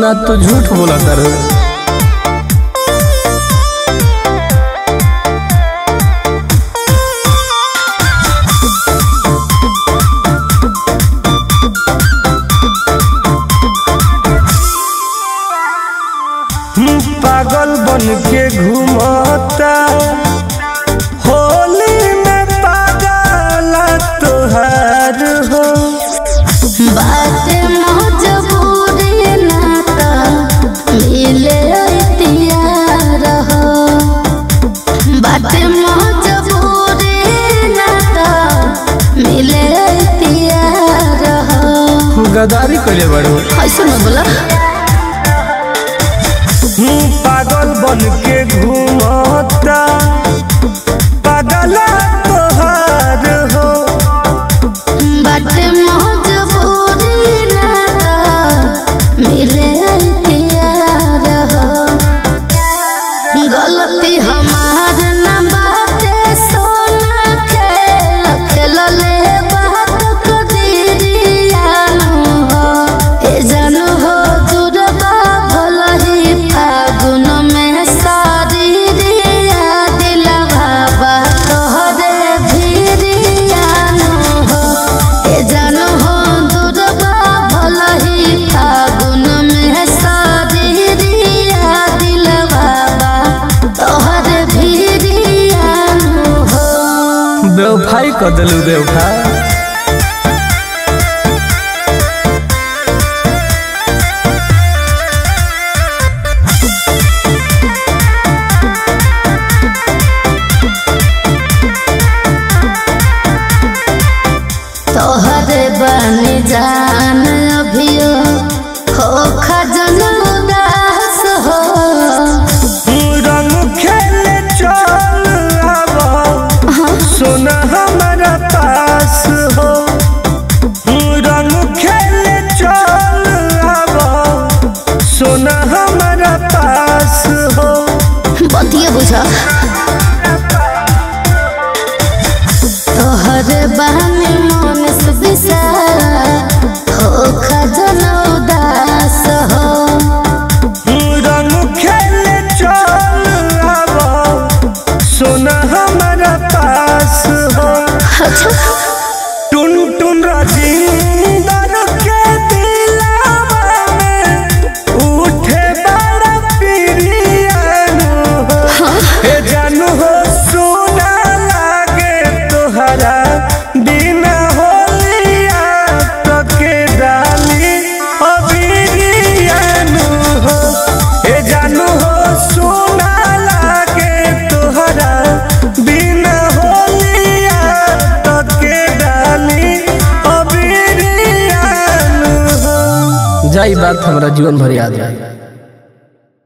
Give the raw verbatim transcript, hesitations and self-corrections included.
ना तो झूठ बोला कर। पागल बन के घूमता होली में पागल तोहार हो। बात मजबूरी नाता मिले तैयार हो। बात मजबूरी नाता मिले तैयार हो। गदारी करे बड़ो ऐसे न बोला। पागल बन के घूमता पागल तोहार हो। बात मजबूरी नाता मिले तैयार हो। गलती हमार न बाटे सोना खेल खेल ले बात कदरिया हो। ए जानू हो जुड़बा भला ही फागुन में सारी रिया दिलवा बा तोहरे भिरिया हो। ए जानू हो जुड़बा भला ही फागुन में सारी रिया दिलवा बा तोहरे भिरिया हो। बेवफाई कर दिलू बेवफाई। तोहरे बन जान अभियो हो खजन उदास हो। रंग खेले चल आवा सोना हमारा पास हो। रंग खेले चल आवा सोना हमारा पास हो। बतिया बुझा तोहरे बहनी मन से बिसा हो खजन उदास हो। रंग खेले चल आवा सोना हमारा पास हो। अच्छा टुन टुन राजिंदर के दिलवा में उठे बड़ा प्रियन हो। हे जानू हो सोना लागे तोहरा बिना होलिया तो के डाली अबिरियन हो। हे जानू हो सोना लागे तोहरा बिना होलिया तो के डाली अबिरियन हो। जाई बात हमरा जीवन भर याद रही।